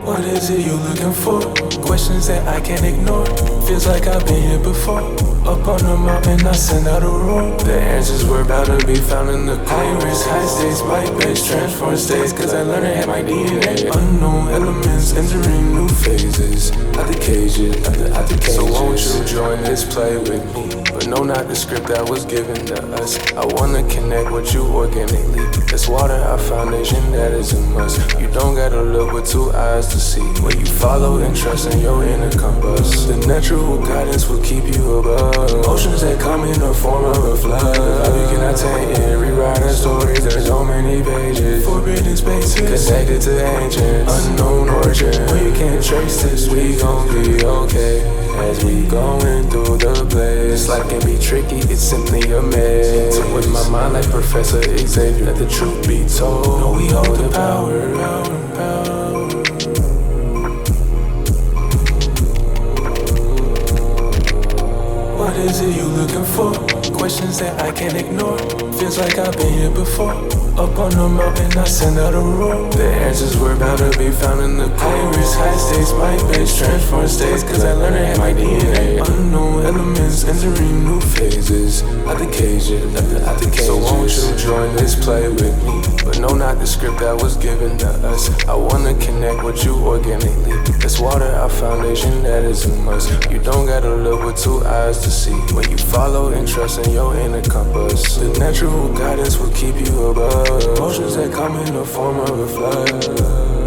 What is it you looking for? Questions that I can't ignore. Feels like I've been here before. Up on the mountain, I send out a roar. The answers were about to be found in the high risk, high stakes, bite-based, transform states. Cause I learned to have my DNA. Unknown elements entering new phases. Out the cages, out the cages. So won't you join this play with me? But no, not the script that was given to us. I wanna connect with you organically. It's water, our foundation, that is a must. You don't gotta look with two eyes to see. When you follow and trust in your inner compass, the natural guidance will keep you above. Emotions that come in the form of a flood. You cannot take it, rewrite our stories. There's so many pages, forbidden spaces, connected to ancient, unknown origin. When you can't trace this, we gon' be okay. As we going through the place, life can be tricky, it's simply a mess. With my mind like Professor Xavier, let the truth be told. No, we hold the power. What is it you looking for? Questions that I can't ignore. Feels like I've been here before. Up on the mountain, I send out a roar. The answers were about to be found in the high risk, high stakes, bite-based, transform states. Cause I learned to have my DNA. Unknown elements entering new phases. Out the cages, out the cages. So won't you join this play with me? But no, not the script that was given to us. I wanna connect with you organically. It's water, our foundation, that is a must. You don't gotta look with two eyes to see. When you follow and trust in your inner compass, the natural guidance will keep you above. Emotions that come in the form of a flood.